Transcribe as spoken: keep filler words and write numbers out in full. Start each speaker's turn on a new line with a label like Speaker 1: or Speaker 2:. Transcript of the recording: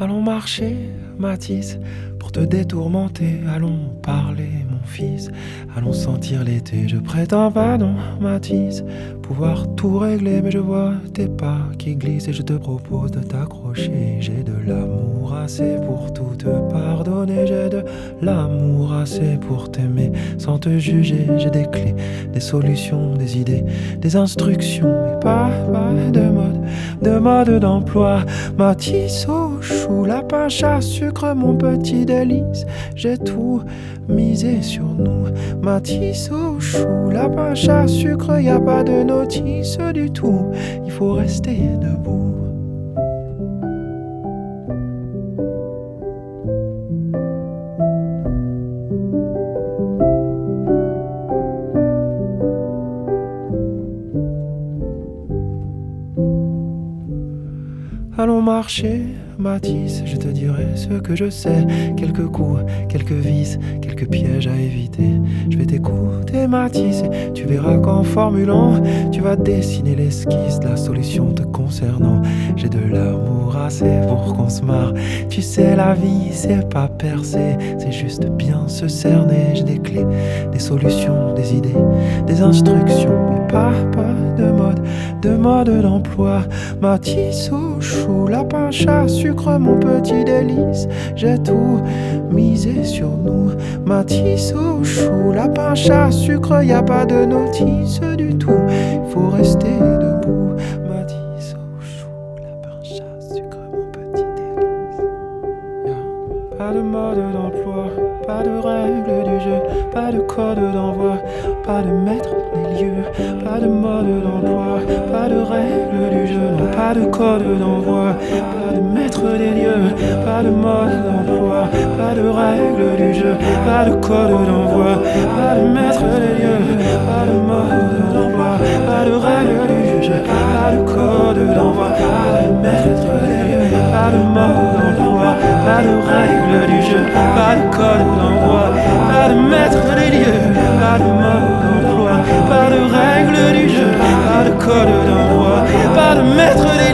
Speaker 1: Allons marcher, Matisse, pour te détourmenter. Allons parler, mon fils. Allons sentir l'été. Je prétends pas, non, Matisse, pouvoir tout régler, mais je vois tes pas qui glissent et je te propose de t'accrocher. J'ai de l'amour assez pour tout te pardonner. J'ai de l'amour assez pour t'aimer sans te juger. J'ai des clés, des solutions, des idées, des instructions, mais pas, pas de mode, de mode d'emploi. Matisse au chou, lapin, chat, sucre, mon petit délice. J'ai tout misé sur nous. Matisse au chou, lapin, chat, sucre, y a pas de notice du tout. Il faut rester debout. Allons marcher, Matisse, je te dirai ce que je sais. Quelques coups, quelques vis, quelques pièges à éviter. Je vais t'écouter, Matisse, et tu verras qu'en formulant, tu vas dessiner l'esquisse de la solution te concernant. J'ai de l'amour assez pour qu'on se marre. Tu sais, la vie, c'est pas percer, c'est juste bien se cerner. J'ai des clés, des solutions, des idées, des instructions, mais pas, pas de mode, de mode d'emploi. Matisse au chou, lapin, chat, sucre, mon petit délice. J'ai tout misé sur nous. Matisse au chou, lapin, chat, sucre, y a pas de notice du tout. Il faut rester debout. Matisse au chou, lapin, chat, sucre, mon petit délice. Yeah. Pas de mode d'emploi, pas de règles du jeu, pas de code d'envoi, pas de maître des lieux, pas de mode d'emploi, pas de règles du jeu, non, pas de code d'envoi, pas de maître des lieux, pas de mode d'emploi, pas de règles du jeu, pas de code d'envoi, pas de maître des lieux, pas de mode d'emploi, pas de règles du jeu, pas de code d'envoi, pas de maître des lieux, pas de mode d'emploi, pas de règles du jeu, pas de code d'envoi, pas de maître des lieux, pas de mode d'emploi, pas de règles du jeu, pas de code d'envoi, pas de maître des lieux.